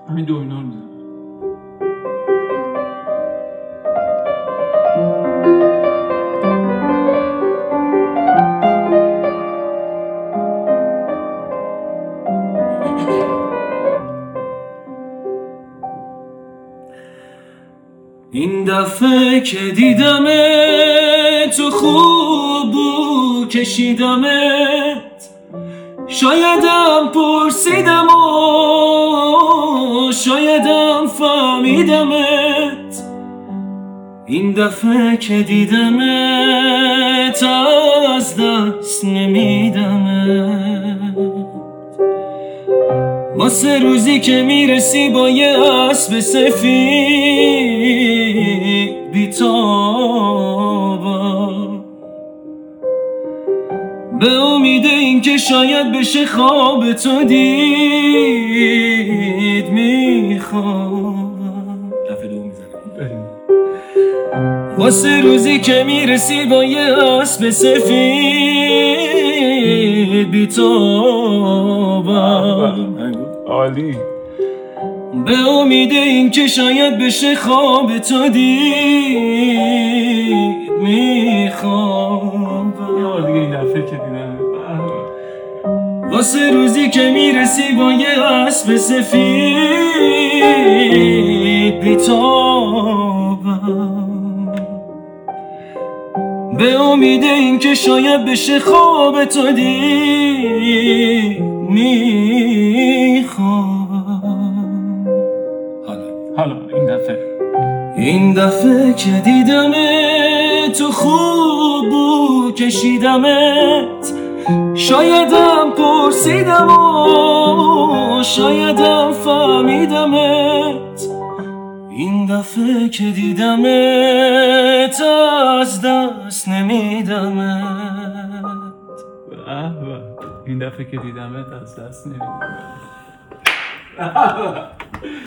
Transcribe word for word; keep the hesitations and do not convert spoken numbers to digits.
همین دومینا رو میزنم. این دفعه که دیدمت تو خوب بود کشیدمت، شایدم پرسیدم و شایدم فهمیدمت. این دفعه که دیدمت از دست نمیدمت، واسه روزی که میرسی با یه اسب سفید بی‌تابم، به امید این که شاید بشه خواب تو دید میخوام. دفعه دو میزنم. واسه روزی که میرسی با یه اسب سفید بی‌تابم، عالی. به امید این که شاید بشه خواب تو دید میخوام. یا دیگه این دفعه که دیدم واسه روزی که میرسی با یه اسب سفید بی‌تابم، به امید این که شاید بشه خواب تو دید میخوام. حالا حالا این دفعه این دفعه که دیدمت تو خوب بود کشیدمت، شایدم پرسیدم و شایدم فهمیدمت. این دفعه که دیدمت از دست نمیدمت. این دفعه که دیدمت از دست نمیدمت.